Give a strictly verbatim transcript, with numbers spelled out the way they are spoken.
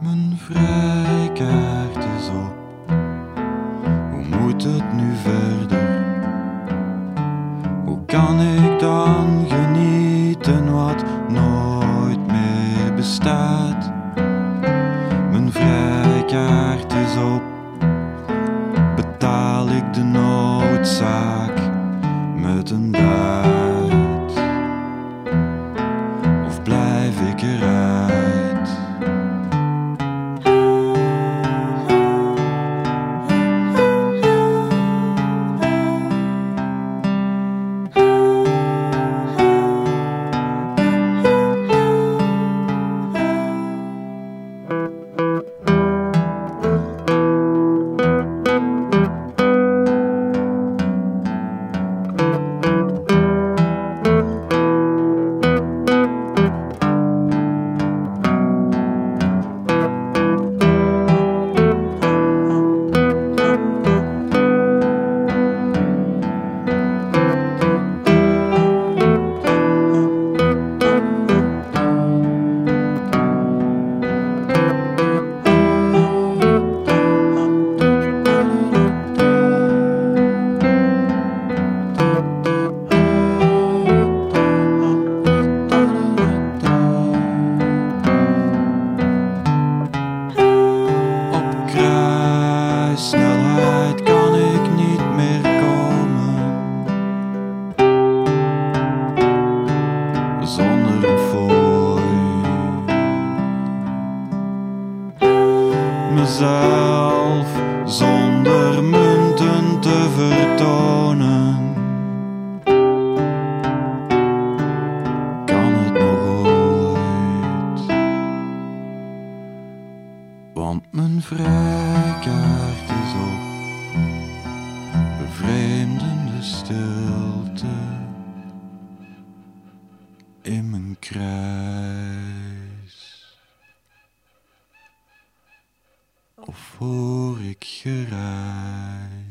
Mijn vrijkaart is op. Hoe moet het nu verder? Hoe kan ik dan genieten wat nooit meer bestaat? Mijn vrijkaart is op. Betaal ik de noodzaak met een daad? Of blijf ik eruit? Snelheid kan ik niet meer komen zonder een fooi. Mezelf zonder munten te vertonen. Kan het nog ooit? Want mijn vrijkaart is op. Bevreemdende stilte in mijn kruis. Of hoor ik geruis?